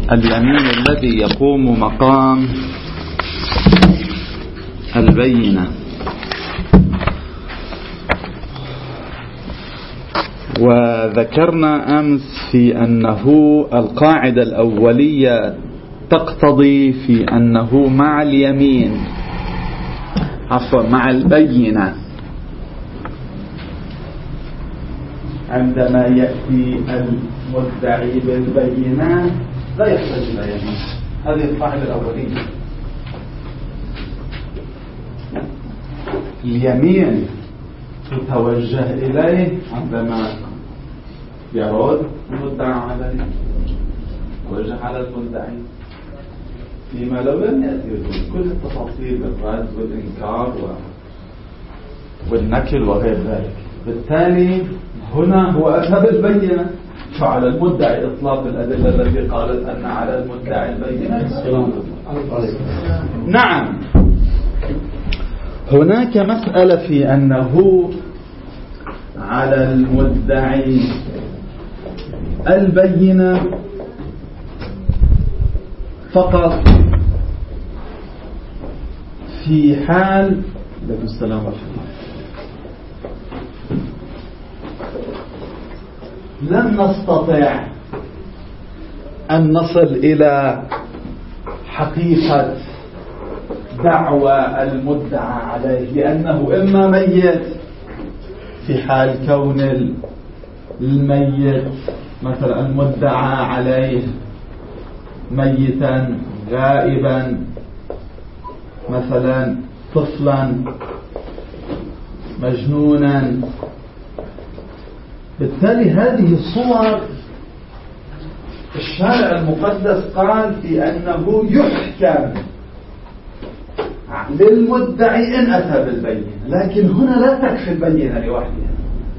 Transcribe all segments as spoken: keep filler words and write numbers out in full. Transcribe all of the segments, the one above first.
اليمين الذي يقوم مقام البينة. وذكرنا أمس في أنه القاعدة الأولية تقتضي في أنه مع اليمين عفوا مع البينة عندما يأتي المدعي بالبينة لا يحتاج إلى يمين. هذه القاعدة الأولية. اليمين تتوجه إليه عندما يرد المدعى عليه، توجه على المدعي فيما لو لم يأتي كل التفاصيل بالرد والإنكار والنكل وغير ذلك. بالتالي هنا هو أتى بالبينة، فعلى المدعي إطلاق الأدلة التي قالت أن على المدعي البينة. نعم، هناك مسألة في أنه على المدعي البينة فقط في حال عليكم السلام ورحمة الله لم نستطع أن نصل إلى حقيقة دعوى المدعى عليه، لأنه إما ميت في حال كون الميت مثلا المدعى عليه ميتا غائبا، مثلا طفلا مجنونا. بالتالي هذه الصور الشارع المقدس قال في أنه يحكم للمدعي إن أتى بالبينة، لكن هنا لا تكفي البينة لوحدها،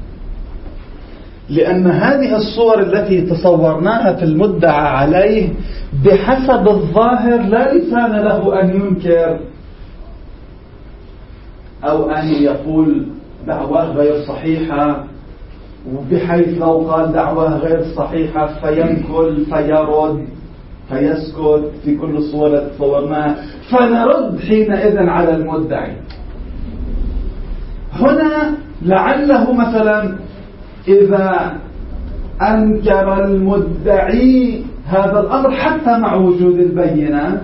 لأن هذه الصور التي تصورناها في المدعى عليه بحسب الظاهر لا لسان له أن ينكر أو أن يقول دعواه غير صحيحة، وبحيث لو قال دعواه غير صحيحة فينكل فيرد فيسكت في كل الصور التي تصورناها، فنرد حينئذ على المدعي. هنا لعله مثلا إذا أنكر المدعي هذا الأمر حتى مع وجود البينة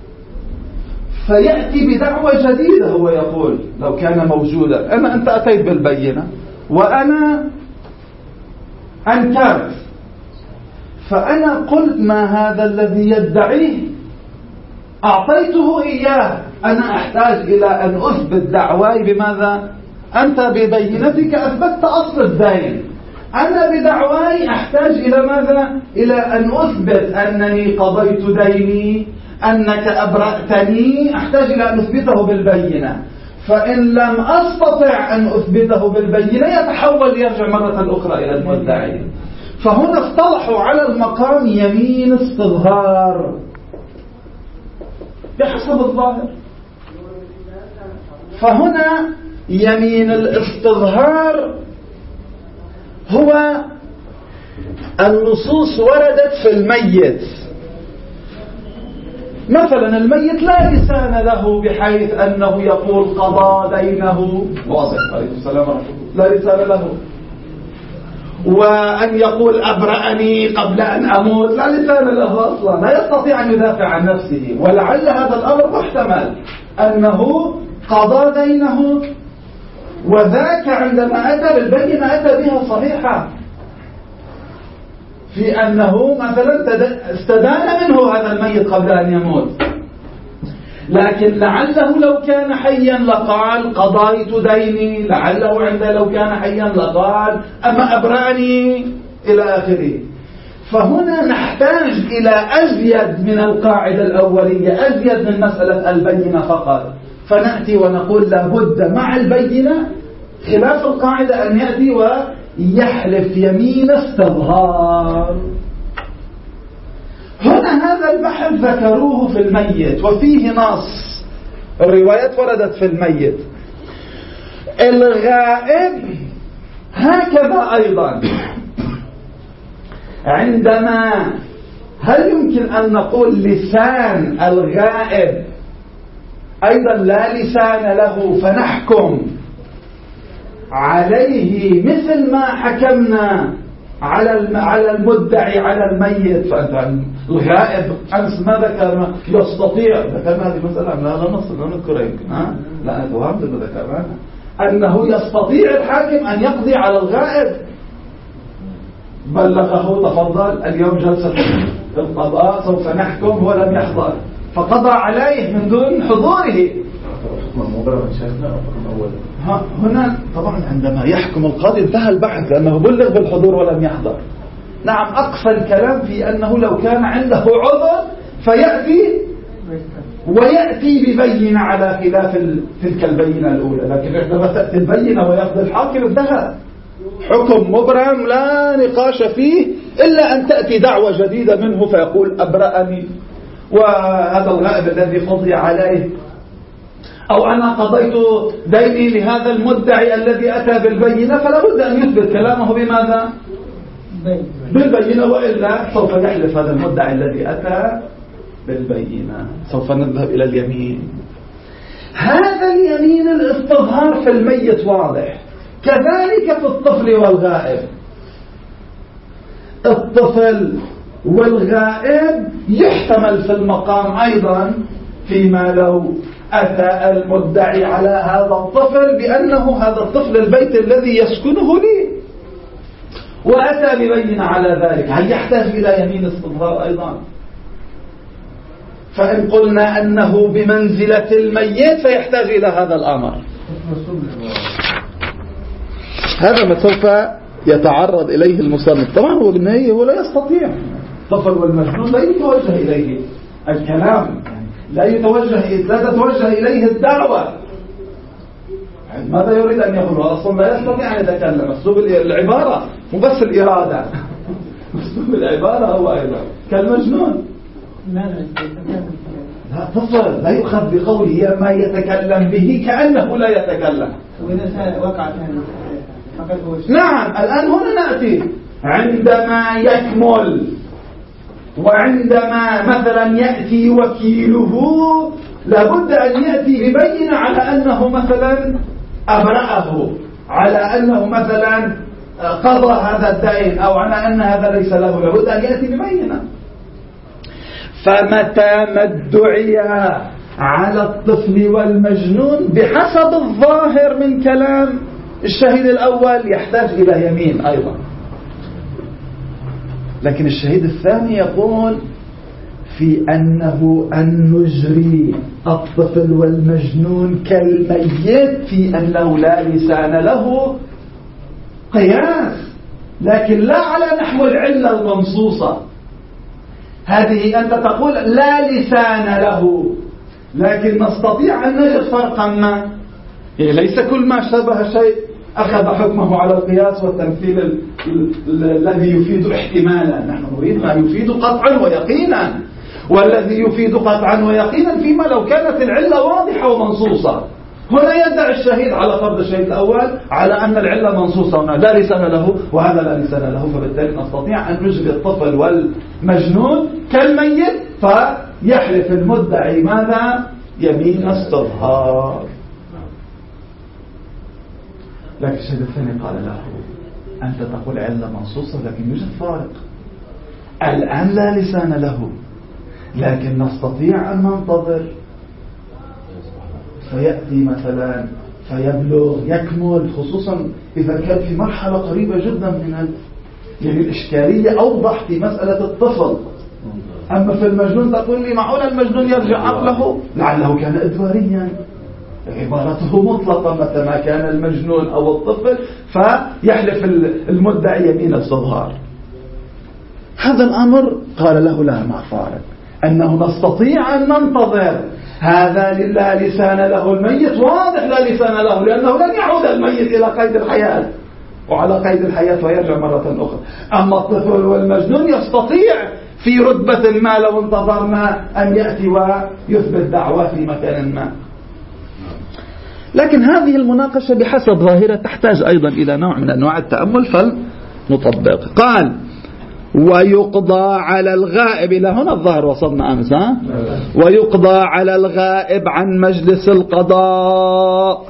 فيأتي بدعوة جديدة، هو يقول لو كان موجودا أنا أنت أتيت بالبينة وأنا أنكرت، فأنا قلت ما هذا الذي يدعيه أعطيته إياه، أنا أحتاج إلى أن أثبت دعواي بماذا؟ أنت ببينتك أثبتت أصل الدين، أنا بدعواي أحتاج إلى ماذا؟ إلى أن أثبت أنني قضيت ديني، أنك أبرأتني، أحتاج إلى أن أثبته بالبينة. فإن لم أستطع أن أثبته بالبينة يتحول يرجع مرة أخرى إلى المدعي. فهنا اصطلحوا على المقام يمين استظهار بحسب الظاهر. فهنا يمين الاستظهار هو النصوص وردت في الميت، مثلا الميت لا لسان له بحيث أنه يقول قضى دينه، واضح عليه السلام ورحمة الله، لا لسان له، وأن يقول أبرأني قبل أن أموت لا لسان له أصلا، لا يستطيع أن يدافع عن نفسه. ولعل هذا الأمر محتمل أنه قضى دينه، وذاك عندما أتى بالبينة أتى بها صحيحة في أنه مثلا استدان منه هذا الميت قبل أن يموت، لكن لعله لو كان حيا لقال قضيت ديني، لعله عنده لو كان حيا لقال أما أبرأني إلى آخره. فهنا نحتاج إلى أزيد من القاعدة الأولية، أزيد من مسألة البينة فقط، فنأتي ونقول لابد مع البينة خلاف القاعدة أن يأتي ويحلف يمين استظهار. هنا هذا البحث ذكروه في الميت وفيه نص، الروايات وردت في الميت. الغائب هكذا أيضا عندما هل يمكن أن نقول لسان الغائب أيضا لا لسان له فنحكم عليه مثل ما حكمنا على على المدعي على الميت؟ فأنت الغائب أمس ما ذكرنا يستطيع، ذكرنا هذه المسألة لا لا نصل لا نذكرها يمكن ها لا نتوهم ما ذكرناها أنه يستطيع الحاكم أن يقضي على الغائب. بلغه تفضل اليوم جلسة القضاء سوف نحكم ولم يحضر فقضى عليه من دون حضوره. هنا طبعا عندما يحكم القاضي انتهى البحث لأنه بلغ بالحضور ولم يحضر. نعم أقصى الكلام في أنه لو كان عنده عذر فيأتي ويأتي ببينة على خلاف تلك البينة الأولى، لكن عندما تأتي البينة ويقضي الحاكم انتهى حكم مبرم لا نقاش فيه إلا أن تأتي دعوة جديدة منه فيقول أبرأني وهذا الغائب الذي قضي عليه، أو أنا قضيت ديني لهذا المدعي الذي أتى بالبينة، فلا بد أن يثبت كلامه بماذا؟ بالبينة، وإلا سوف يحلف هذا المدعي الذي أتى بالبينة. سوف نذهب إلى اليمين. هذا اليمين الاستظهار في الميت واضح، كذلك في الطفل والغائب. الطفل والغائب يحتمل في المقام أيضا فيما لو أتى المدعي على هذا الطفل بأنه هذا الطفل البيت الذي يسكنه لي وأتى ببينة على ذلك، هل يحتاج إلى يمين استظهار أيضا؟ فإن قلنا أنه بمنزلة الميت فيحتاج إلى هذا الأمر. هذا ما سوف يتعرض إليه المصنف. طبعا هو بالنهاية هو لا يستطيع، الطفل والمجنون لا يتوجه إليه الكلام، لا يتوجه لا تتوجه إليه الدعوة. ماذا يريد أن يقول؟ أصلا لا يستطيع أن يتكلم. أسلوب العبارة مو بس الإرادة، أسلوب العبارة هو أيضا كالمجنون. لا طفل لا يؤخذ بقوله ما يتكلم به كأنه لا يتكلم. وقعت نعم. الآن هنا نأتي عندما يكمل وعندما مثلا يأتي وكيله لابد أن يأتي ببينة على أنه مثلا أبرأه، على أنه مثلا قضى هذا الدين، أو على أن هذا ليس له، لابد أن يأتي ببينة. فمتى ما ادعي على الطفل والمجنون بحسب الظاهر من كلام الشهيد الأول يحتاج إلى يمين أيضا، لكن الشهيد الثاني يقول في أنه أن نجري الطفل والمجنون كالميت في أنه لا لسان له قياس، لكن لا على نحو العلة المنصوصة. هذه أنت تقول لا لسان له، لكن نستطيع أن نجد فرقا ما، يعني ليس كل ما شبه شيء أخذ حكمه على القياس والتمثيل الذي يفيد احتمالا. نحن نريد ما يفيد قطعا ويقينا، والذي يفيد قطعا ويقينا فيما لو كانت العلة واضحة ومنصوصة. هنا يدعي الشهيد على فرض الشهيد الأول على أن العلة منصوصة، هنا لا لسان له وهذا لا لسان له، فبالتالي نستطيع أن نجري الطفل والمجنون كالميت فيحلف المدعي ماذا؟ يمين استظهار. لكن الشهيد الثاني قال له أنت تقول علة منصوصة لكن يوجد فارق. الآن لا لسان له، لكن نستطيع أن ننتظر فيأتي مثلا فيبلغ يكمل، خصوصا إذا كان في مرحلة قريبة جدا من ال... يعني الإشكالية أوضح في مسألة الطفل. أما في المجنون تقول لي معقول المجنون يرجع عقله؟ لعله كان إدواريا، عبارته مطلقة متى ما كان المجنون أو الطفل فيحلف المدعي يمين استظهار. هذا الأمر قال له لا مع فارق، أنه نستطيع أن ننتظر. هذا لا لسان له، الميت واضح لا لسان له، لأنه لن يعود الميت إلى قيد الحياة وعلى قيد الحياة ويرجع مرة أخرى. أما الطفل والمجنون يستطيع في رتبة ما لو انتظرنا أن يأتي ويثبت دعوة في مكان ما. لكن هذه المناقشة بحسب ظاهرة تحتاج أيضا إلى نوع من أنواع التأمل فلنطبق. قال ويقضى على الغائب. إلى هنا الظاهر وصلنا أمس، ها؟ ويقضى على الغائب عن مجلس القضاء.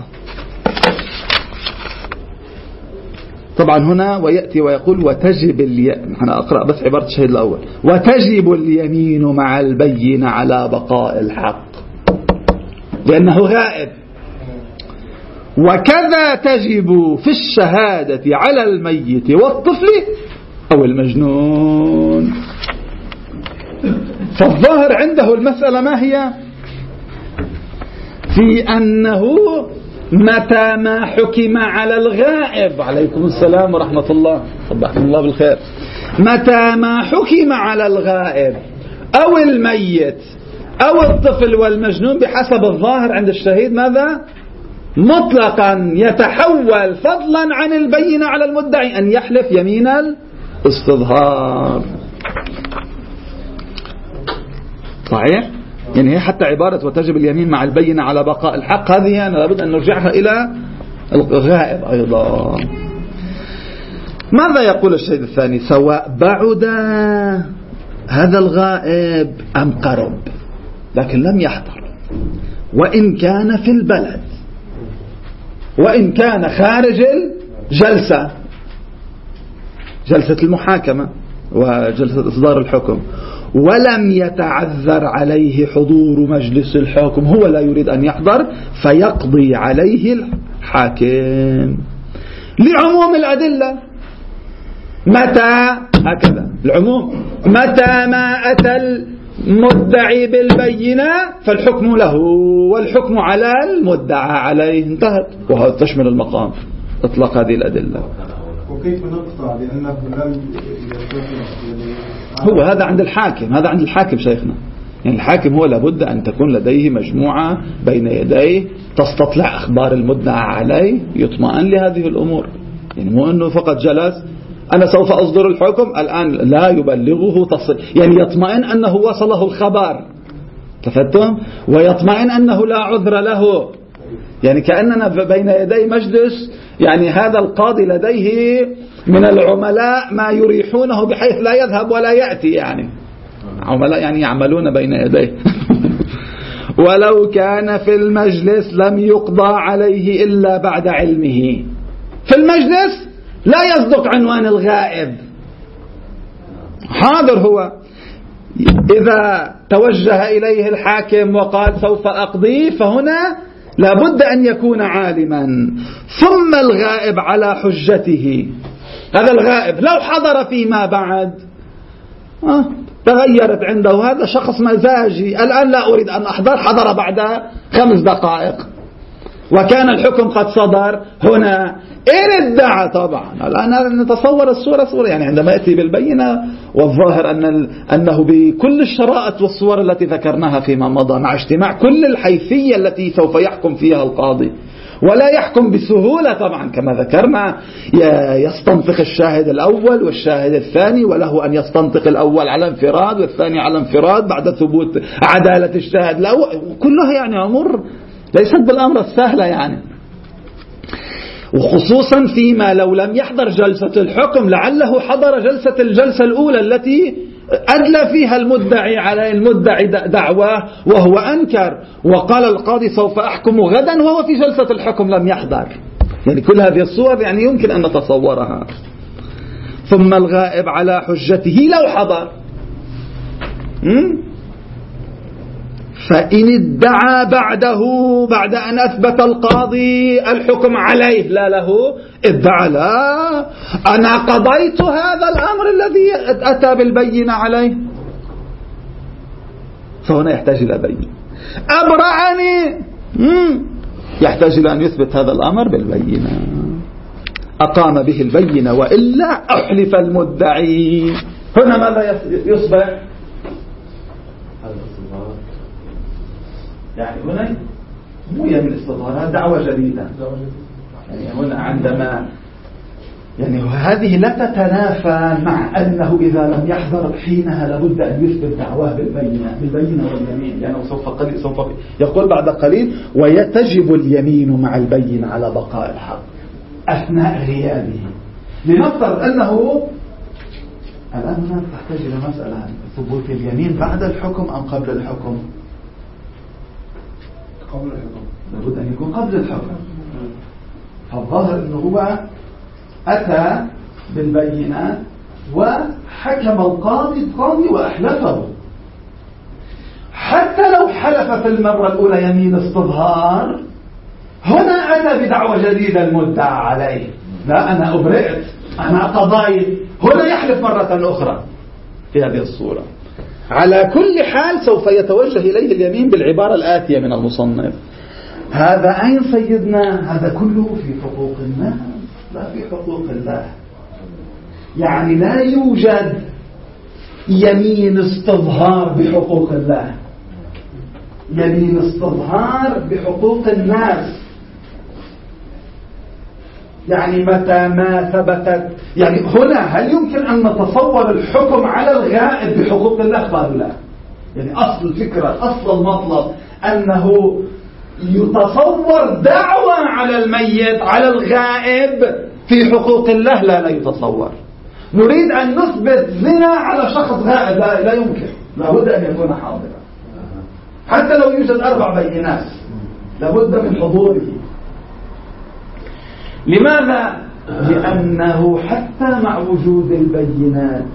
طبعا هنا ويأتي ويقول وتجب اليمين. أنا أقرأ بس عبارة الشهيد الأول. وتجب اليمين مع البين على بقاء الحق لأنه غائب. وكذا تجب في الشهادة على الميت والطفل أو المجنون. فالظاهر عنده المسألة ما هي؟ في أنه متى ما حكم على الغائب، عليكم السلام ورحمة الله، صبحكم الله بالخير، متى ما حكم على الغائب أو الميت أو الطفل والمجنون بحسب الظاهر عند الشهيد ماذا؟ مطلقا يتحول فضلا عن البينة على المدعي أن يحلف يمين الاستظهار. صحيح؟ يعني هي حتى عبارة وتجب اليمين مع البينة على بقاء الحق هذه أنا لابد أن نرجعها إلى الغائب أيضا. ماذا يقول الشهيد الثاني؟ سواء بعد هذا الغائب أم قرب لكن لم يحضر، وإن كان في البلد، وإن كان خارج الجلسة، جلسة المحاكمة وجلسة إصدار الحكم، ولم يتعذر عليه حضور مجلس الحكم، هو لا يريد أن يحضر فيقضي عليه الحاكم لعموم الأدلة. متى هكذا العموم، متى ما أتى المدعي بالبينة فالحكم له والحكم على المدعى عليه، انتهت. وهذا تشمل المقام اطلق هذه الأدلة. وكيف نقطع لأنه لم هو هذا عند الحاكم، هذا عند الحاكم شيخنا. يعني الحاكم هو لابد أن تكون لديه مجموعة بين يديه تستطلع أخبار المدعى عليه، يطمئن لهذه الأمور. يعني مو أنه فقط جلس أنا سوف أصدر الحكم الآن لا يبلغه تصل، يعني يطمئن أنه وصله الخبر، تفتهم؟ ويطمئن أنه لا عذر له. يعني كأننا بين يدي مجلس، يعني هذا القاضي لديه من العملاء ما يريحونه بحيث لا يذهب ولا يأتي، يعني عملاء يعني يعملون بين يديه. ولو كان في المجلس لم يقضى عليه إلا بعد علمه. في المجلس لا يصدق عنوان الغائب، حاضر هو. إذا توجه إليه الحاكم وقال سوف أقضي فهنا لابد أن يكون عالما. ثم الغائب على حجته، هذا الغائب لو حضر فيما بعد آه تغيرت عنده، هذا شخص مزاجي، الآن لا أريد أن أحضر، حضر بعد خمس دقائق وكان الحكم قد صدر. هنا إن ادعى، طبعا الآن نتصور الصورة صورة، يعني عندما يأتي بالبينة والظاهر أن أنه بكل الشرائط والصور التي ذكرناها فيما مضى، مع اجتماع كل الحيثية التي سوف يحكم فيها القاضي، ولا يحكم بسهولة طبعا كما ذكرنا، يستنطق الشاهد الأول والشاهد الثاني، وله أن يستنطق الأول على انفراد والثاني على انفراد بعد ثبوت عدالة الشاهد الأول. كلها يعني أمور ليست بالأمر السهلة يعني، وخصوصا فيما لو لم يحضر جلسة الحكم، لعله حضر جلسة الجلسة الأولى التي أدلى فيها المدعي على المدعي دعواه وهو أنكر، وقال القاضي سوف أحكم غدا وهو في جلسة الحكم لم يحضر. يعني كل هذه الصور يعني يمكن أن نتصورها. ثم الغائب على حجته لو حضر، فإن ادعى بعده بعد أن أثبت القاضي الحكم عليه لا له، ادعى لا أنا قضيت هذا الأمر الذي أتى بالبينة عليه، فهنا يحتاج إلى بينة. أبرعني، يحتاج إلى أن يثبت هذا الأمر بالبينة، أقام به البينة وإلا أحلف المدعي. هنا ماذا يصبح؟ يعني هنا مو يمين استظهار، دعوة جديدة. يعني هنا عندما يعني هذه لا تتنافى مع أنه إذا لم يحضر حينها لابد أن يثبت دعواه بالبينة بالبينة واليمين، لأنه يعني سوف قليل سوف يقول بعد قليل ويتجب اليمين مع البينة على بقاء الحق أثناء غيابه. لنفترض أنه الآن هنا تحتاج إلى مسألة، ثبوت اليمين بعد الحكم أم قبل الحكم؟ قبل الحكم. لابد أن يكون قبل الحكم. فالظاهر أنه هو أتى بالبينات وحكم القاضي القاضي وأحلفه. حتى لو حلف في المرة الأولى يمين استظهار، هنا أتى بدعوة جديدة المدعى عليه، لا أنا أبرئت، أنا قضيت، هنا يحلف مرة أخرى في هذه الصورة. على كل حال سوف يتوجه إليه اليمين بالعبارة الآتية من المصنف: هذا أين سيدنا؟ هذا كله في حقوق الناس لا في حقوق الله. يعني لا يوجد يمين استظهار بحقوق الله، يمين استظهار بحقوق الناس. يعني متى ما ثبتت، يعني هنا هل يمكن أن نتصور الحكم على الغائب بحقوق الله؟ قالوا لا. يعني أصل الفكرة، أصل المطلب أنه يتصور دعوة على الميت على الغائب في حقوق الله، لا لا يتصور. نريد أن نثبت زنا على شخص غائب، لا, لا يمكن، لابد أن يكون حاضرا حتى لو يوجد أربع بينات، لابد من حضوره. لماذا؟ لأنه حتى مع وجود البينات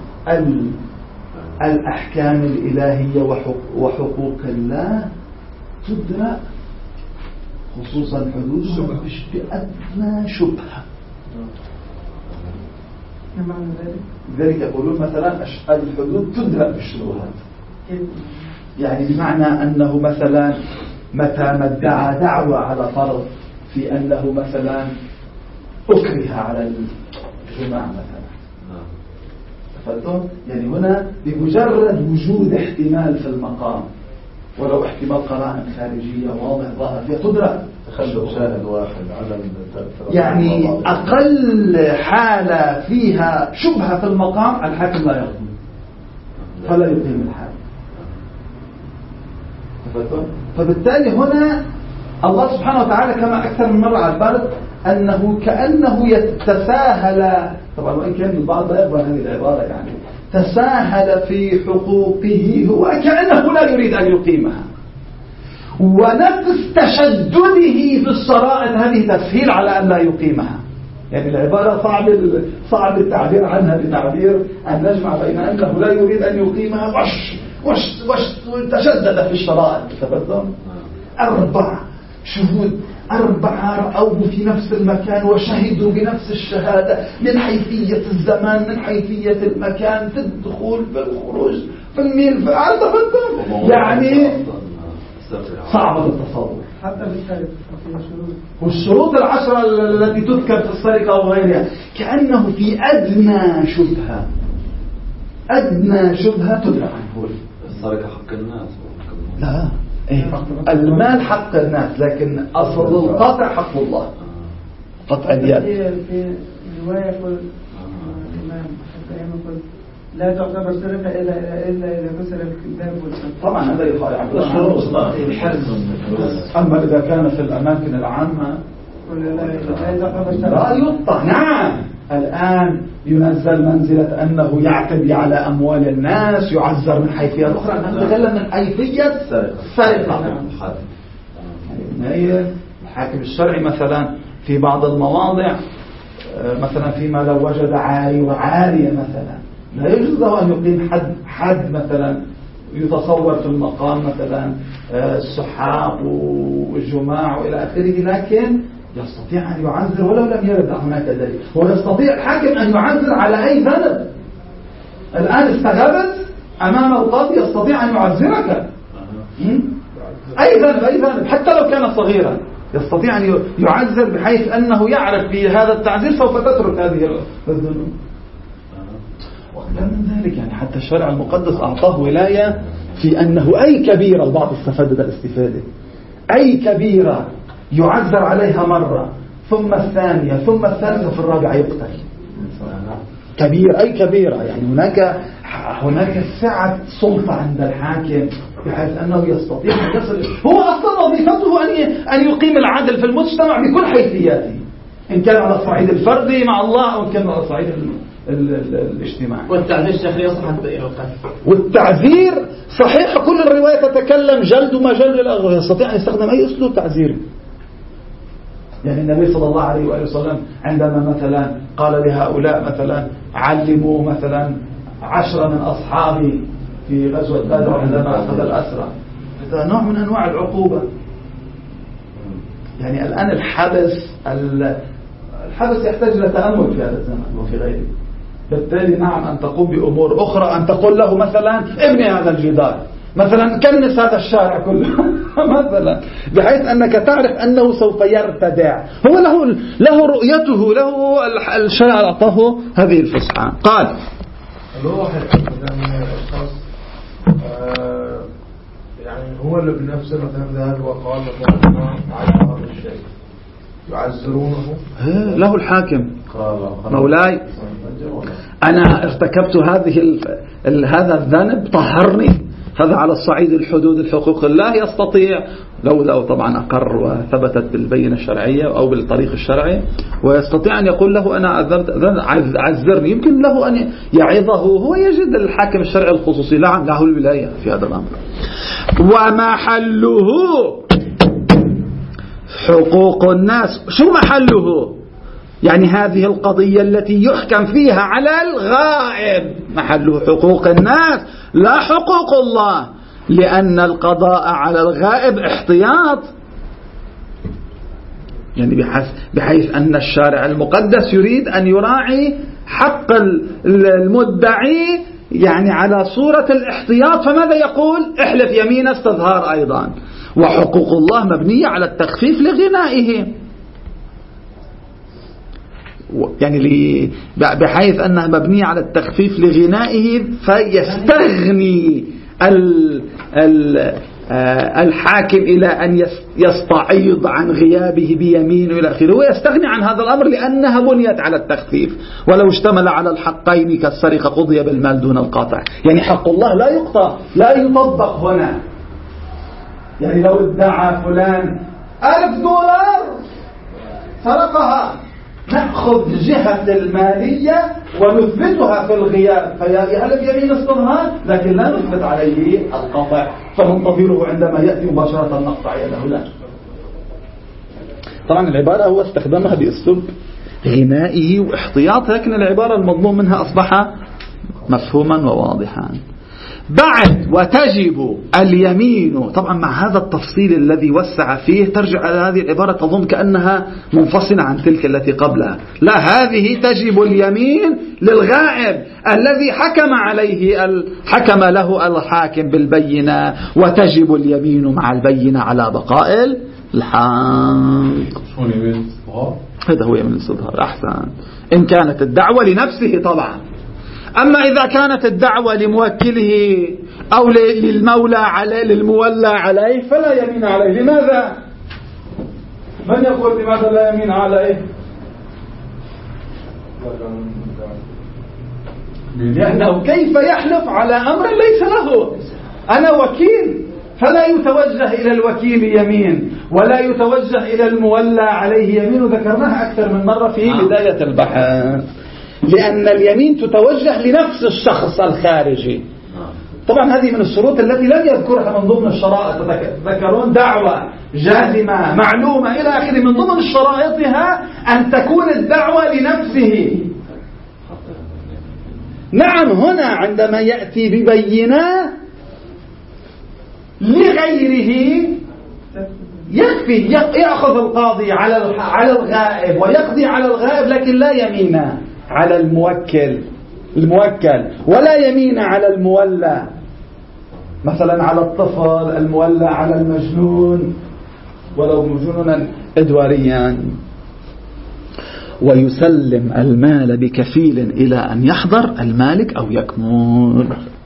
الأحكام الإلهية وحقوق الله تدرأ، خصوصا حدود بأدنى شبهة. ذلك يقولون مثلا الحدود تدرأ بالشبهات، يعني بمعنى أنه مثلا متى ما ادعى دعوة على فرض في أنه مثلا أكره على الجماع مثلا، فهمتم؟ يعني هنا بمجرد وجود احتمال في المقام، ولو احتمال قرائن خارجية واضح ظاهر فيها تدرك تخلف شاهد واحد على يعني أقل حالة فيها شبهة في المقام الحاكم لا يقيم، فلا يقيم الحاكم. فبالتالي هنا الله سبحانه وتعالى كما أكثر من مرة عبرت أنه كأنه يتساهل، طبعا وإن كان البعض لا يقبل هذه العبارة، يعني تساهل في حقوقه، هو كأنه لا يريد أن يقيمها. ونفس تشدده في الشرائط هذه تسهيل على أن لا يقيمها. يعني العبارة صعب صعب التعبير عنها بتعبير أن نجمع بين أنه لا يريد أن يقيمها وش وش وش تشدد في الشرائط. تفضل أربع شهود أربعة رأوه في نفس المكان وشهدوا بنفس الشهادة، من حيثية الزمان، من حيثية المكان، في الدخول في الخروج في الميل في عرض، يعني صعب التصور. حتى بالسرقة والشروط العشرة التي تذكر في السرقة وغيرها كأنه في أدنى شبهة، أدنى شبهة تدرى عنه. السرقة حق الناس؟ لا، إيه؟ المال حق الناس، لكن أصل القطع حق الله، قطع اليد. في رواية يقول الإمام حتى يقول لا تعتبر سرقة إلا إلا إذا كسر الكذاب والكذاب. طبعا هذا يخالف. أما إذا كان في الأماكن العامة لا يقطع. نعم، الآن ينزل منزلة أنه يعتدي على أموال الناس، يعذر من حيثيات أخرى، نتكلم من حيثية السرقة. الحاكم الشرعي مثلا في بعض المواضع، مثلا فيما لو وجد عاري وعارية مثلا، لا يجوز له أن يقيم حد حد مثلا يتصور في المقام مثلا السحاق والجماع وإلى آخره، لكن يستطيع أن يعذر ولو لم يرد هناك دليل. هو يستطيع الحاكم أن يعذر على أي ذنب. الآن استغربت أمام القاضي، يستطيع أن يعذرك أي ذنب، أي ذنب حتى لو كان صغيرا، يستطيع أن يعذر بحيث أنه يعرف بهذا التعذير سوف تترك هذه الذنوب. وأكثر من ذلك، يعني حتى الشرع المقدس أعطاه ولاية في أنه أي كبيرة، البعض استفاد الاستفادة، أي كبيرة يعذر عليها مرة ثم الثانية ثم الثالثة في الرابعة يقتل. كبير أي كبيرة، يعني هناك هناك سعة سلطة عند الحاكم بحيث أنه يستطيع أن يصل. هو أصلا وظيفته أن أن يقيم العدل في المجتمع بكل حيثياته، إن كان على الصعيد الفردي مع الله أو إن كان على الصعيد الاجتماعي. والتعزير الشيخ يصح التأيير القتل. والتعزير صحيح كل الرواية تتكلم جلد وما جلد الأغلب، يستطيع أن يستخدم أي أسلوب تعزيري. يعني النبي صلى الله عليه وآله وسلم عندما مثلا قال لهؤلاء مثلا علموا مثلا عشرة من أصحابي في غزوة بدر عندما أخذ الأسرى، هذا نوع من أنواع العقوبة. يعني الآن الحبس الحبس يحتاج إلى تأمل في هذا الزمن وفي غيره. بالتالي نعم أن تقوم بأمور أخرى، أن تقول له مثلا ابني هذا الجدار، مثلا كنس هذا الشارع كله مثلا، بحيث أنك تعرف أنه سوف يرتدع. هو له له رؤيته، له الشارع أعطاه هذه الفسحة. قال الواحد من الأشخاص آه يعني هو اللي بنفسه مثلا ذهب وقال مثلا على هذا الشيء يعزرونه، له الحاكم مولاي أنا ارتكبت هذه ال... ال... هذا الذنب طهرني، هذا على الصعيد الحدود الحقوق الله يستطيع، لو لو طبعا أقر وثبتت بالبينة الشرعية أو بالطريق الشرعي، ويستطيع أن يقول له أنا عذرت عذرني. يمكن له أن يعظه، هو يجد الحاكم الشرعي الخصوصي نعم له الولاية في هذا الأمر. ومحله حقوق الناس. شو محله؟ يعني هذه القضية التي يحكم فيها على الغائب محله حقوق الناس لا حقوق الله، لأن القضاء على الغائب احتياط، يعني بحيث, بحيث أن الشارع المقدس يريد أن يراعي حق المدعي يعني على صورة الاحتياط. فماذا يقول؟ احلف يمين استظهار أيضا. وحقوق الله مبنية على التخفيف لغنائه، يعني بحيث أنها مبنية على التخفيف لغنائه، فيستغني الحاكم إلى أن يستعيض عن غيابه بيمين إلى آخره، ويستغني عن هذا الأمر لأنها بنيت على التخفيف. ولو اشتمل على الحقين كالسرقة قضي بالمال دون القاطع. يعني حق الله لا يقطع لا يطبق هنا. يعني لو ادعى فلان ألف دولار سرقها، نأخذ جهة المالية ونثبتها في الغياب فيألف يمين استظهار، لكن لا نثبت عليه القطع، فننتظره عندما يأتي مباشرة نقطع يده. لا، طبعا العبارة هو استخدمها بأسلوب غنائه واحتياط، لكن العبارة المضمون منها أصبح مفهوما وواضحا. بعد وتجب اليمين، طبعا مع هذا التفصيل الذي وسع فيه ترجع على هذه العبارة تظن كأنها منفصلة عن تلك التي قبلها. لا، هذه تجب اليمين للغائب الذي حكم عليه حكم له الحاكم بالبينة، وتجب اليمين مع البينة على بقاء الحق. هذا هو يمين الاستظهار. أحسن، إن كانت الدعوة لنفسه طبعا. أما إذا كانت الدعوة لموكله أو للمولى عليه للمولى عليه فلا يمين عليه. لماذا؟ من يقول لماذا لا يمين عليه؟ لأنه كيف يحلف على أمر ليس له؟ أنا وكيل، فلا يتوجه إلى الوكيل يمين ولا يتوجه إلى المولى عليه يمين، وذكرناها أكثر من مرة في بداية البحث. لأن اليمين تتوجه لنفس الشخص الخارجي. طبعا هذه من الشروط التي لم يذكرها من ضمن الشرائط. تذكرون دعوة جازمة معلومة إلى آخره، من ضمن شرائطها أن تكون الدعوة لنفسه. نعم، هنا عندما يأتي ببينة لغيره يكفي، يأخذ القاضي على الغائب ويقضي على الغائب، لكن لا يمين على الموكل الموكل ولا يمين على المولى، مثلا على الطفل المولى على المجنون ولو مجنونا إدواريا. ويسلم المال بكفيل إلى أن يحضر المالك أو يكمل.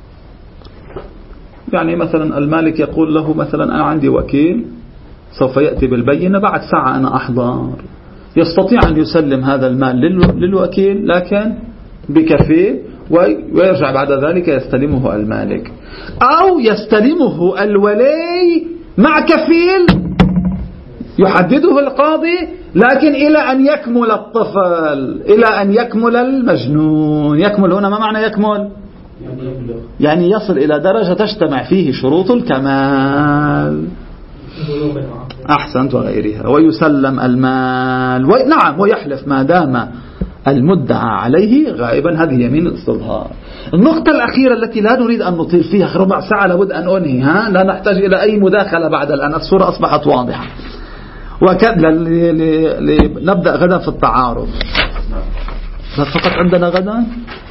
يعني مثلا المالك يقول له مثلا أنا عندي وكيل سوف يأتي بالبينة بعد ساعة أنا أحضر، يستطيع أن يسلم هذا المال للوكيل لكن بكفيل، ويرجع بعد ذلك يستلمه المالك، أو يستلمه الولي مع كفيل يحدده القاضي لكن إلى أن يكمل الطفل، إلى أن يكمل المجنون. يكمل هنا ما معنى يكمل؟ يعني يصل إلى درجة تجتمع فيه شروط الكمال. أحسنت وغيرها. ويسلم المال و... نعم ويحلف ما دام المدعى عليه غائبا. هذه يمين الاستظهار. النقطة الأخيرة التي لا نريد أن نطيل فيها، ربع ساعة لابد أن أنهي، ها؟ لا نحتاج إلى أي مداخلة بعد الآن، الصورة أصبحت واضحة. وكذا نبدأ غدا في التعارض. فقط عندنا غدا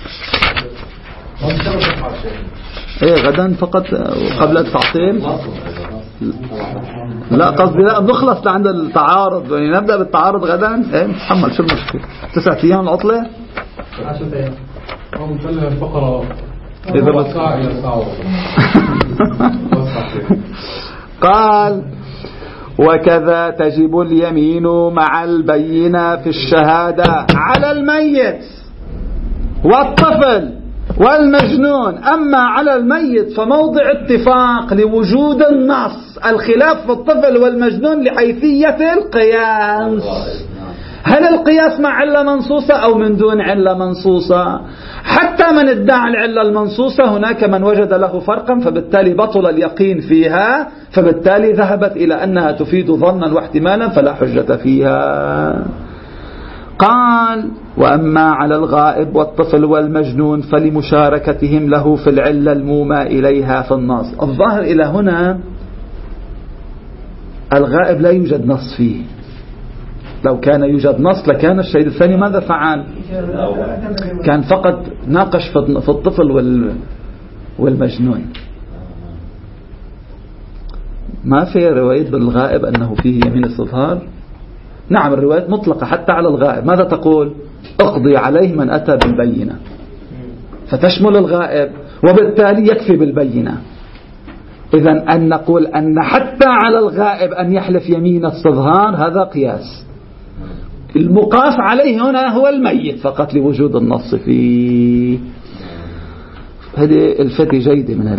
ايه غدا فقط قبل التعطيل. لا قصدي لا نخلص لعند التعارض، يعني نبدأ بالتعارض غدا. ايه نتحمل، شو المشكلة؟ تسعة ايام العطلة، عشرة ايام هم نسلم الفقرة إذا بس ساعة إلى ساعة. قال وكذا تجب اليمين مع البينة في الشهادة على الميت والطفل والمجنون. أما على الميت فموضع اتفاق لوجود النص، الخلاف في الطفل والمجنون لحيثية القياس. هل القياس مع علة منصوصة أو من دون علة منصوصة؟ حتى من ادعى العلة المنصوصة هناك من وجد له فرقا، فبالتالي بطل اليقين فيها، فبالتالي ذهبت إلى أنها تفيد ظنا واحتمالا فلا حجة فيها. قال وأما على الغائب والطفل والمجنون فلمشاركتهم له في العلة المومى إليها في النص. الظاهر إلى هنا الغائب لا يوجد نص فيه. لو كان يوجد نص لكان الشهيد الثاني ماذا فعل؟ كان فقط ناقش في الطفل والمجنون. ما في رواية بالغائب أنه فيه يمين استظهار. نعم الروايات مطلقة حتى على الغائب. ماذا تقول؟ اقضي عليه من أتى بالبينة، فتشمل الغائب وبالتالي يكفي بالبينة. إذن أن نقول أن حتى على الغائب أن يحلف يمين استظهار هذا قياس. المقاس عليه هنا هو الميت فقط لوجود النص فيه. هذه الفتي جيدة من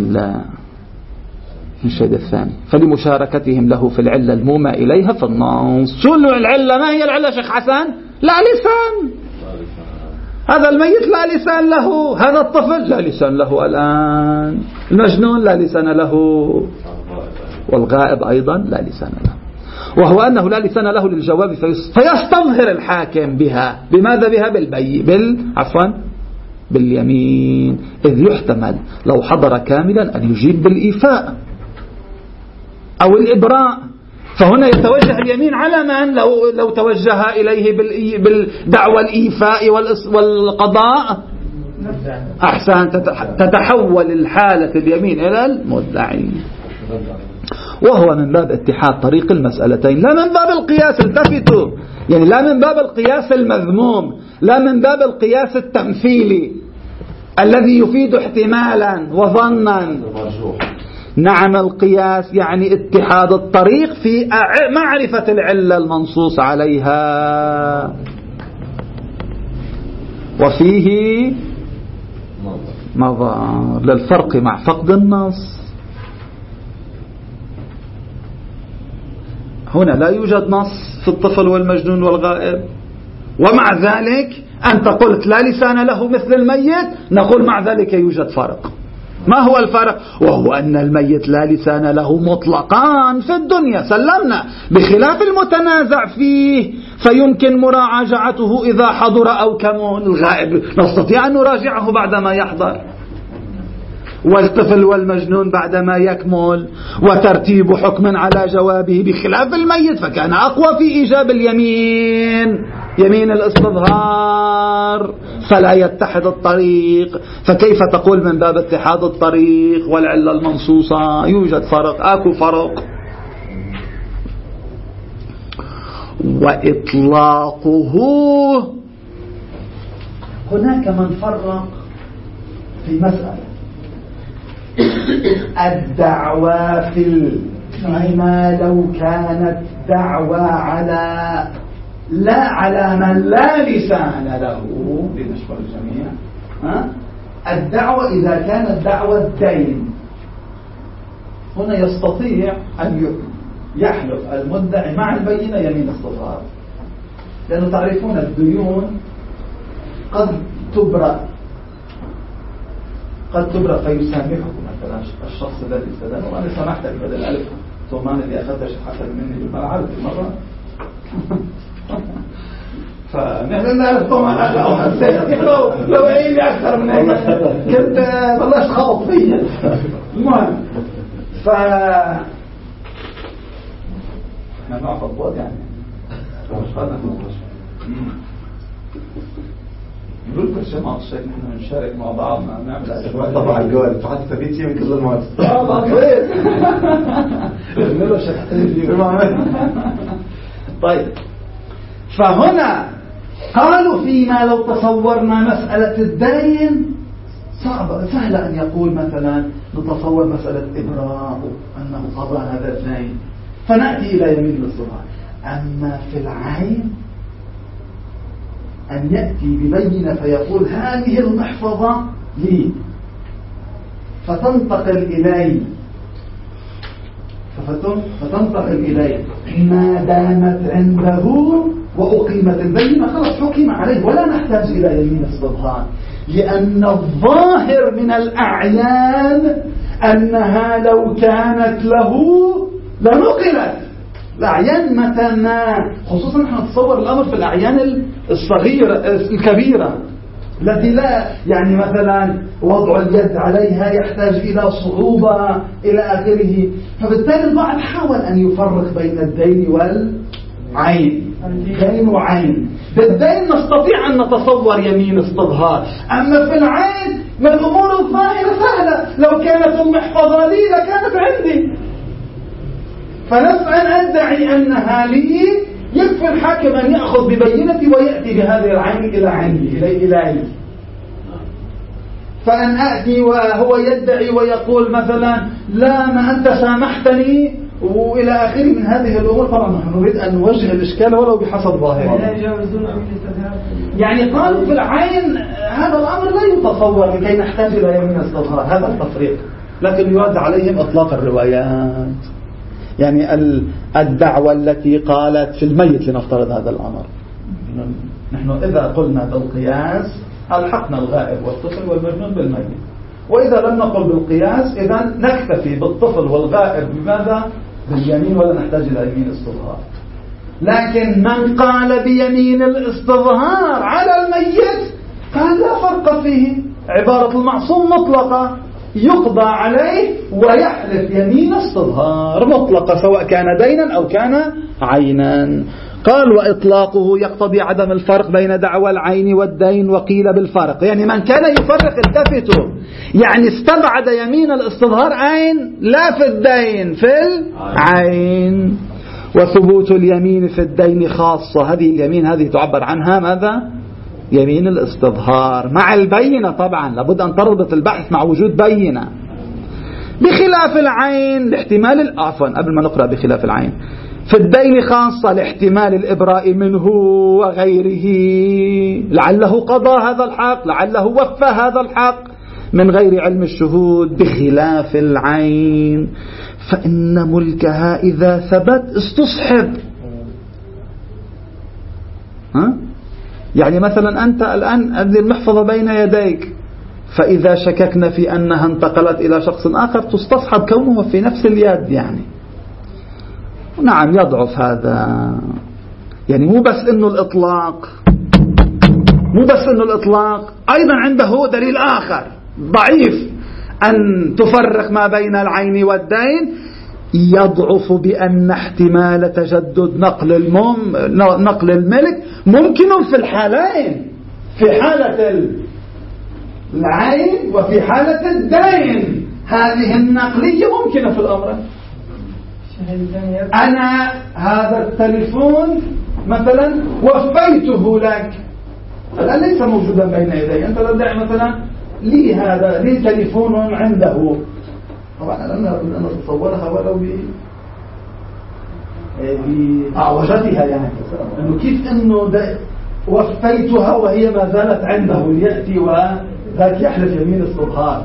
الشيء الثاني. فلمشاركتهم له في العلة المومى إليها في النص. شو العلة؟ ما هي العلة شيخ حسن؟ لا لسان. هذا الميت لا لسان له، هذا الطفل لا لسان له الآن، المجنون لا لسان له، والغائب أيضا لا لسان له. وهو أنه لا لسان له للجواب فيستظهر الحاكم بها. بماذا بها؟ بالبي بال عفوا باليمين. إذ يحتمل لو حضر كاملا أن يجيب بالإيفاء أو الإبراء، فهنا يتوجه اليمين على من؟ لو, لو توجه إليه بالدعوى الإيفاء والقضاء أحسن تتحول الحالة اليمين إلى المدعي. وهو من باب اتحاد طريق المسألتين، لا من باب القياس. التفتوا، يعني لا من باب القياس المذموم، لا من باب القياس التمثيلي الذي يفيد احتمالا وظنا. نعم القياس يعني اتحاد الطريق في معرفة العلة المنصوص عليها، وفيه نظر للفرق مع فقد النص. هنا لا يوجد نص في الطفل والمجنون والغائب، ومع ذلك أنت قلت لا لسان له مثل الميت، نقول مع ذلك يوجد فرق. ما هو الفرق؟ وهو أن الميت لا لسان له مطلقا في الدنيا، سلمنا، بخلاف المتنازع فيه فيمكن مراجعته إذا حضر أو كمون. الغائب نستطيع أن نراجعه بعدما يحضر، والطفل والمجنون بعدما يكمل، وترتيب حكم على جوابه، بخلاف الميت فكان أقوى في إيجاب اليمين، يمين الاستظهار، فلا يتحد الطريق. فكيف تقول من باب اتحاد الطريق والعلة المنصوصة يوجد فرق؟ أكو فرق. وإطلاقه، هناك من فرق في مسألة الدعوى في فيما لو كانت دعوى على لا على من لا لسان له لنشكر الجميع، ها؟ الدعوة إذا كانت دعوة الدين، هنا يستطيع أن يحلف المدعي مع البينة يمين استظهار. لأنه تعرفون الديون قد تبرأ قد تبرأ فيسامحه مثلا الشخص الذي استدان، وأنا سامحتك بدل ألف ثمان اللي أخذتش حسن مني بالملعب مرة فنحن نعرف طبعا لو حسيت لو لو عيني أكثر من هيك كنت بلشت خبط فيا. المهم ف احنا مع فضوات يعني مش قادنا نقول كل شيء مع الشيء نحن نشارك مع بعضنا نعمل أشياء طبعا الجوال فحتى تبيت شيء من كل المواد. اه بطريق نقول شيء. طيب فهنا قالوا فيما لو تصورنا مسألة الدين صعبة سهلة أن يقول مثلا نتصور مسألة إبراء أنه قضى هذا الدين فنأتي إلى يمين الاصطلاح. أما في العين أن يأتي ببينة فيقول هذه المحفظة لي فتنتقل إلي فتنتقل إلي ما دامت عنده وأقيمت البينة خلاص حكم عليه ولا نحتاج إلى يمين استظهار، لأن الظاهر من الأعيان أنها لو كانت له لنقلت. الأعيان متى ما خصوصا نحن نتصور الأمر في الأعيان الصغيرة الكبيرة التي لا يعني مثلا وضع اليد عليها يحتاج إلى صعوبة إلى آخره، فبالتالي البعض حاول أن يفرق بين الدين والعين. دين وعين. بالدين نستطيع أن نتصور يمين استظهار، أما في العين من الأمور الظاهرة سهلة، لو كانت المحفظة لي لكانت عندي فنسعى أن أدعي أنها لي، يكفي الحاكم أن يأخذ ببينتي ويأتي بهذه العين إلى عندي إلي إلي. فأن أأتي وهو يدعي ويقول مثلا لا ما أنت سامحتني وإلى آخره من هذه الأمور، طبعا نحن نريد أن نوجه الإشكال ولو بحسب ظاهره. يعني قالوا في العين هذا الأمر لا يتصور لكي نحتاج إلى يمين استظهار، هذا التفريق، لكن يرد عليهم إطلاق الروايات. يعني الدعوة التي قالت في الميت لنفترض هذا الأمر، نحن إذا قلنا بالقياس ألحقنا الغائب والطفل والمجنون بالميت، وإذا لم نقل بالقياس إذا نكتفي بالطفل والغائب بماذا؟ باليمين ولا نحتاج إلى يمين استظهار. لكن من قال بيمين الاستظهار على الميت قال لا فرق فيه، عبارة المعصوم مطلقة يقضى عليه ويحلف يمين استظهار مطلقة سواء كان دينا أو كان عينا. قال وإطلاقه يقتضي عدم الفرق بين دعوى العين والدين وقيل بالفرق. يعني من كان يفرق التفتوا، يعني استبعد يمين الاستظهار عين لا في الدين في العين. وثبوت اليمين في الدين خاصة، هذه اليمين هذه تعبر عنها ماذا؟ يمين الاستظهار مع البينة، طبعا لابد أن تربط البحث مع وجود بينة. بخلاف العين لاحتمال عفوا قبل ما نقرأ بخلاف العين في الدين خاصة لاحتمال الإبراء منه وغيره، لعله قضى هذا الحق لعله وفى هذا الحق من غير علم الشهود. بخلاف العين فإن ملكها إذا ثبت استصحب. ها؟ يعني مثلا أنت الآن هذه المحفظة بين يديك، فإذا شككنا في أنها انتقلت إلى شخص آخر تستصحب كونه في نفس اليد. يعني نعم يضعف هذا، يعني مو بس إنه الإطلاق مو بس إنه الإطلاق أيضا عنده دليل آخر ضعيف أن تفرق ما بين العين والدين، يضعف بأن احتمال تجدد نقل المم نقل الملك ممكن في الحالين، في حالة العين وفي حالة الدين. هذه النقلية ممكنة في الأمر. أنا هذا التليفون مثلا وفيته لك، الآن ليس موجودا بين يدي، أنت تدعي مثلا لي هذا لي تليفون عنده، طبعا أنا أنا أتصورها ولو بأعوجتها، يعني إنه كيف إنه وفيتها وهي ما زالت عنده ليأتي وذاك يحلف يمين استظهار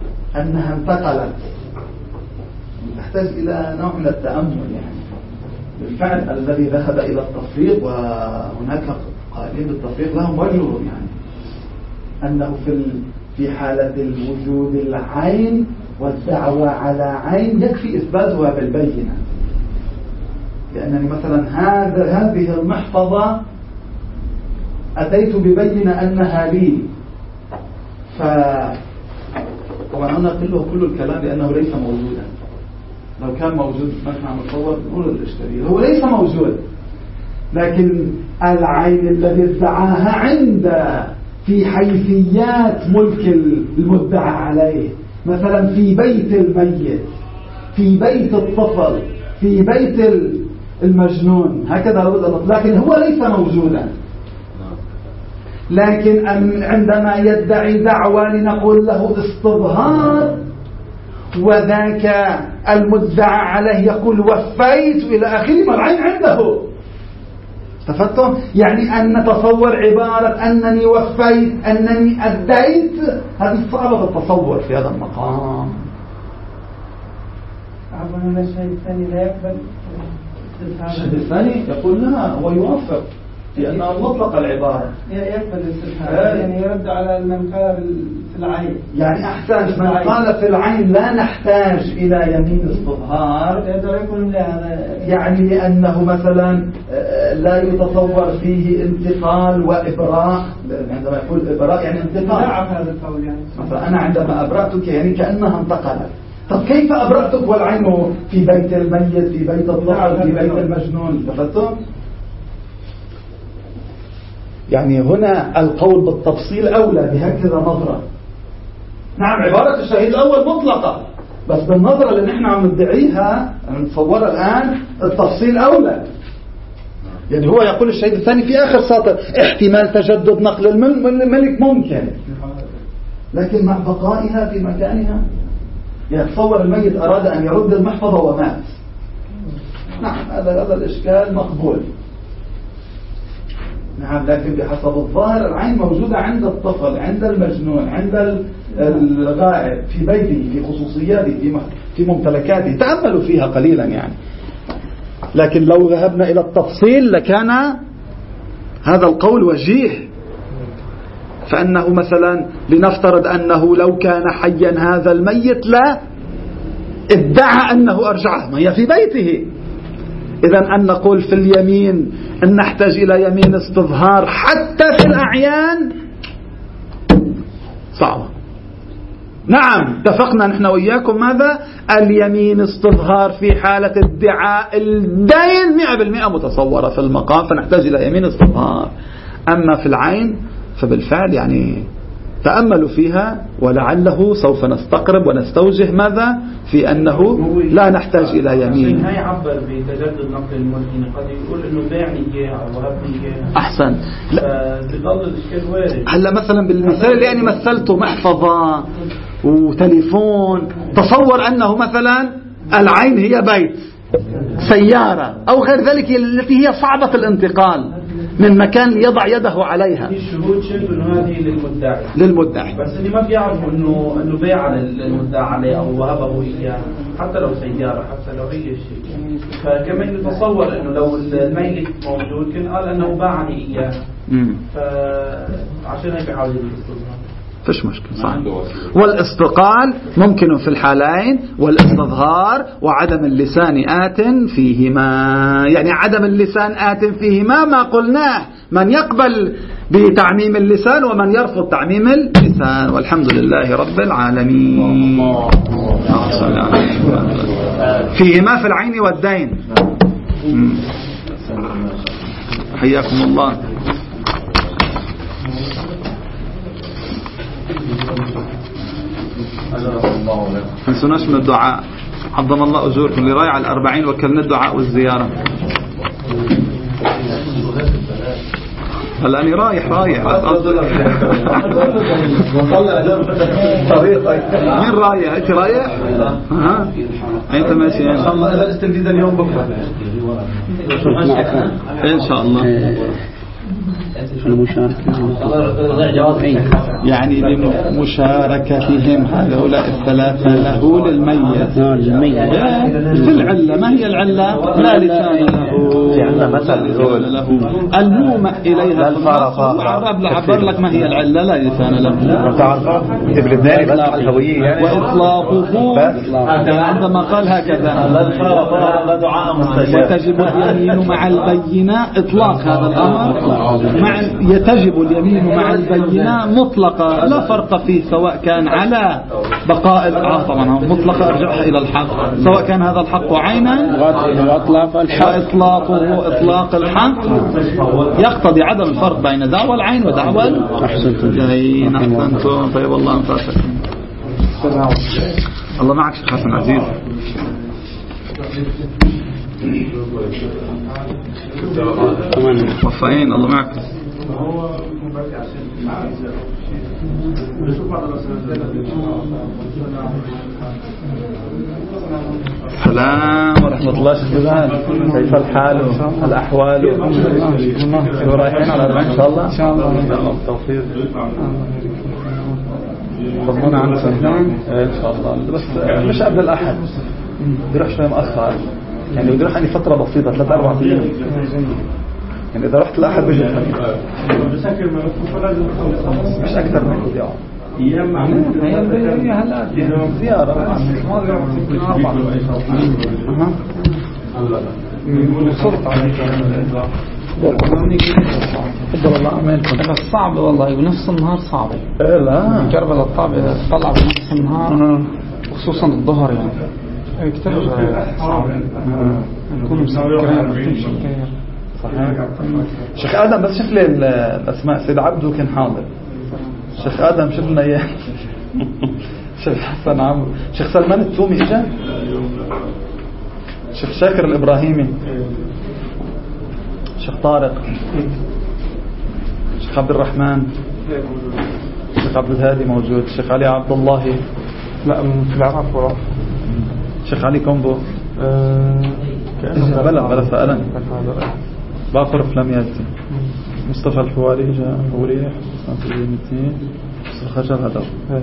أنها انتقلت. تحتاج إلى نوع من التأمل يعني. بالفعل الذي ذهب إلى التفريق، وهناك قائلين بالتفريق لهم وجههم، يعني أنه في في حالة الوجود العين والدعوة على عين يكفي إثباتها بالبينة، لأنني مثلا هذا هذه المحفظة أتيت ببينة أنها لي، ف طبعا أنا أقول له كل الكلام لأنه ليس موجودا. لو كان موجود نحن عم نتصور نقول الاشتري، هو ليس موجود، لكن العين الذي ادعاها عنده في حيثيات ملك المدعى عليه، مثلا في بيت الميت، في بيت الطفل، في بيت المجنون، هكذا لكن هو ليس موجودا. لكن عندما يدعي دعوى لنقول له استظهار، وذاك المدعى عليه يقول وفيت إلى آخره، ما العين عنده. تفتهم؟ يعني أن نتصور عبارة أنني وفيت، أنني أديت، هذه صعبة التصور في هذا المقام. عبنا الشيء الثاني لا يقبل. الشيء الثاني يقول لا، هو يوافق لأنه مطلق العبارة يقبل الاستثناء، يعني يرد على من قال في العين. يعني أحسن من قال في العين لا نحتاج إلى يمين استظهار، يعني لأنه مثلا لا يتصور فيه انتقال وإبراء. عندما يقول إبراء يعني انتقال، هذا القول يعني مثلا أنا عندما أبرأتك يعني كأنها انتقلت. طب كيف أبرأتك والعين في بيت الميت، في بيت الطفل، في بيت المجنون؟ تفتهم؟ يعني هنا القول بالتفصيل أولى بهكذا نظرة. نعم عبارة الشهيد الأول مطلقة، بس بالنظرة اللي نحن عم ندعيها نتصورها الآن التفصيل أولى. يعني هو يقول الشهيد الثاني في آخر سطر احتمال تجدد نقل الملك ممكن، لكن مع بقائها في مكانها. يعني تصور الميت أراد أن يرد المحفظة ومات، نعم هذا هذا الإشكال مقبول. نعم، لكن بحسب الظاهر العين موجودة عند الطفل، عند المجنون، عند الغائب، في بيته، في خصوصياته، في في ممتلكاته. تأملوا فيها قليلا يعني. لكن لو ذهبنا إلى التفصيل لكان هذا القول وجيه. فأنه مثلا لنفترض أنه لو كان حيا هذا الميت لا ادعى أنه أرجعه، ما هي في بيته. إذن أن نقول في اليمين أن نحتاج إلى يمين استظهار حتى في الأعيان صعبة. نعم اتفقنا نحن وإياكم ماذا؟ اليمين استظهار في حالة ادعاء الدين مئة بالمئة متصورة في المقام، فنحتاج إلى يمين استظهار. أما في العين فبالفعل يعني تأملوا فيها، ولعله سوف نستقرب ونستوجه ماذا في أنه لا نحتاج إلى يمين. هاي عبر بتجدد نقل الملكين، قد يقول إنه بيعني إياه أو وهبني إياه. أحسن. فبضل الإشكال وارد. هلا مثلا بالمثال اللي يعني مثلته محفظة وتليفون، تصور أنه مثلا العين هي بيت، سيارة أو غير ذلك التي هي صعبة الانتقال من مكان ليضع يده عليها. الشهود شهدوا انه هذه للمدعي للمدعي بس اللي ما بيعرفوا انه انه بيع للمدعي عليه او وهبه اياه، حتى لو سياره، حتى لو اي شيء. فكمان نتصور انه لو الميت موجود كان قال انه باعني اياه، فعشان هيك بيحاول يستظهر. فيش مشكلة صح. والاستقال ممكن في الحالين، والاستظهار وعدم اللسان آت فيهما. يعني عدم اللسان آت فيهما ما قلناه، من يقبل بتعميم اللسان ومن يرفض تعميم اللسان. والحمد لله رب العالمين. فيهما في العين والدين. حياكم الله. ما نسوناش من الدعاء، عظم الله أجوركم اللي رايح على الأربعين وكلنا الدعاء والزيارة. هلا أنا رايح رايح مين رايح؟ أنت رايح؟ ها؟ أنت ماشي؟ إن شاء الله إذا استنجد اليوم بكرة إن شاء الله. يعني لمشاركتهم هؤلاء الثلاثة له للميت في العلة. ما هي العلة؟ لا لسان له المومة إليها العرب لعبر لك ما هي العلة لا لسان له وإطلاقه عندما قال هكذا وتجب اليمين مع البينة إطلاق هذا الأمر مع يتجب اليمين مع البينة مطلقة لا فرق فيه سواء كان على بقاء الحق طبعا مطلقة أرجعها إلى الحق سواء كان هذا الحق عينا وإطلاقه إطلاق الحق يقتضي عدم الفرق بين دعوى العين ودعوى العين. أحسنتم. طيب الله أنفسكم. الله معك شيخ حسن عزيز. وفاين الله معك. السلام ورحمة الله شكرا. كيف الحال الأحوال رايحين على أربعين إن شاء الله. إن شاء الله التوفيق. فضلنا عن سنة إن شاء الله بس مش قبل الأحد بيروح شوي مؤخر يعني بيروح عني فترة بسيطة ثلاث أربع أيام يعني إذا رحت الأحد بيجي مش أكثر من كده أيام هي هلا زيارة يمكن أربعة صرت عليك تفضل الله أمانكم. بس صعب والله ونفس النهار صعب. لا كربلاء الطابع إذا طلع بنفس النهار خصوصا الظهر يعني كتير صعب. نكون مسكرين صحيح. شيخ آدم بس شوف لي الأسماء. سيد عبدو كان حاضر. شيخ آدم شوف لنا إياه. شيخ حسن عمرو. شيخ سلمان التومي إجا. شيخ شاكر الإبراهيمي. شيخ طارق. شيخ عبد الرحمن. شيخ عبد الهادي موجود. شيخ علي عبد الله لا في العراق ورا. شيخ علي كومبو أه... بلا بلا سألني باقر فلم يأتي. مصطفى الحواري جاء فوريح اثنين الخشب هذا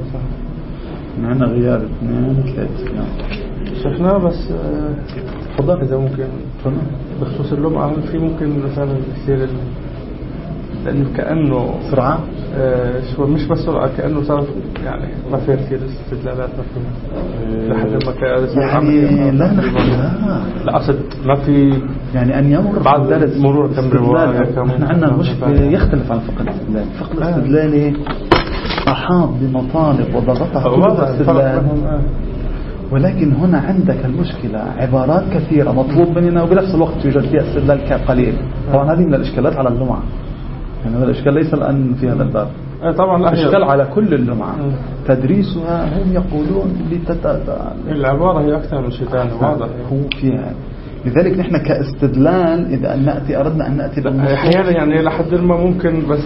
معنا غياب اثنين ثلاثة شفناه بس تفضل إذا ممكن بخصوص اللمعة في ممكن مثلا يصير لأنه كأنه سرعة شو مش بس سرعة كأنه صار يعني ما في كثير استدلالات مفهومة لحد ما كان يعني لا لا أصد ما في يعني أن يمر بعد ذلك مرور كم رواية نحن عندنا المشكلة يختلف عن فقه الاستدلال. فقه الاستدلال أحاط بمطالب وضغطها كلها استدلال ولكن هنا عندك المشكلة عبارات كثيرة مطلوب مننا وبنفس الوقت يوجد فيها استدلال قليل. طبعا هذه من الإشكالات على اللمعة يعني هذا الإشكال ليس الآن في هذا الباب طبعا الإشكال على كل اللمعة تدريسها هم يقولون لتتابع العبارة هي أكثر من شيء ثاني واضح هو فيها. لذلك نحن كاستدلال إذا أن نأتي أردنا أن نأتي أحيانا يعني لحد ما ممكن بس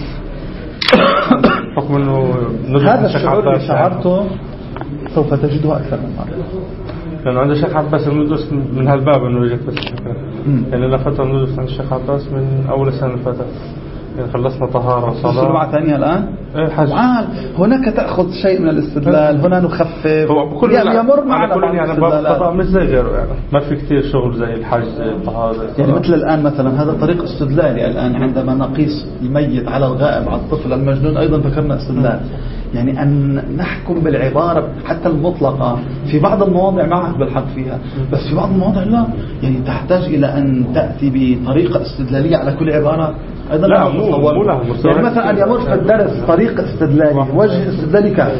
حكم إنه هذا الشعور اللي شعرته سوف تجده أكثر من مرة لأنه عند الشيخ عباس ندرس من هالباب إنه يجت بس يعني لنا فترة ندرس عند الشيخ عباس من أول السنة اللي فاتت يعني خلصنا طهارة وصلاة مع ثانية الآن إيه هناك تأخذ شيء من الاستدلال هنا نخفف هو يعني يمر معنا بعض الاستدلالات مش زي غيره يعني ما في كتير شغل زي الحج زي الطهارة يعني مثل الآن مثلا هذا طريق استدلالي الآن عندما نقيس الميت على الغائب على الطفل المجنون أيضا ذكرنا استدلال يعني أن نحكم بالعبارة حتى المطلقة في بعض المواضع معك بالحق فيها بس في بعض المواضع لا يعني تحتاج إلى أن تأتي بطريقة استدلالية على كل عبارة أيضا لا مو مو له يعني مثلا أن يمر في الدرس طريقة استدلالي وجه استدلالي كافي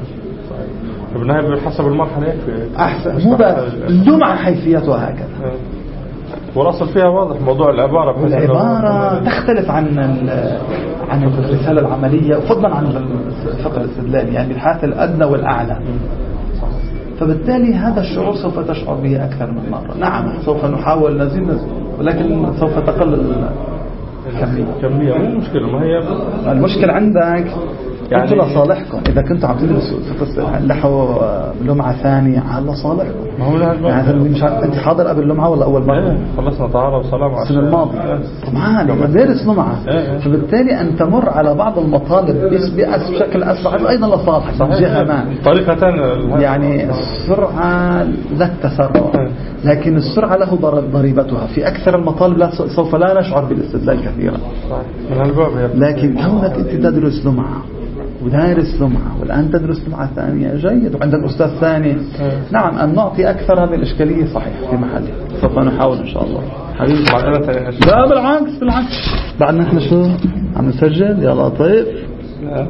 بالنهاية بحسب المرحلة أحسن مو بس اللمعة حيثيتها هكذا والأصل فيها واضح موضوع العبارة العبارة تختلف عن عن الرسالة العملية وفضلا عن الفقه الاستدلالي يعني بالحاث الأدنى والأعلى فبالتالي هذا الشعور سوف تشعر به أكثر من مرة. نعم سوف نحاول نزيد نزيد ولكن سوف تقل الكمية كمية مو مشكلة ما هي المشكلة عندك يعني انتوا لصالحكم إذا كنتوا عم تدرسوا لحوا لمعة ثانية على صالحكم. ما هو يعني مش عارف أنت حاضر قبل لمعة ولا أول مرة؟ ايه خلصنا طهارة وصلاة السنة الماضية طبعا دارس لمعة، فبالتالي أن تمر على بعض المطالب بشكل أسرع أيضا لصالحك من جهة ما. طريقة ثانية يعني السرعة لا التسرع، لكن السرعة له ضريبتها في أكثر المطالب. لا سوف لا نشعر بالاستدلال كثيرا، لكن كونك أنت تدرس لمعة ودارس لمعة والآن تدرس لمعة ثانية جيد وعندك أستاذ ثاني، نعم أن نعطي أكثر هذه الإشكالية صحيح في محله، سوف نحاول إن شاء الله حبيبي. لا بالعكس بالعكس بعد نحن شو عم نسجل يلا طيب.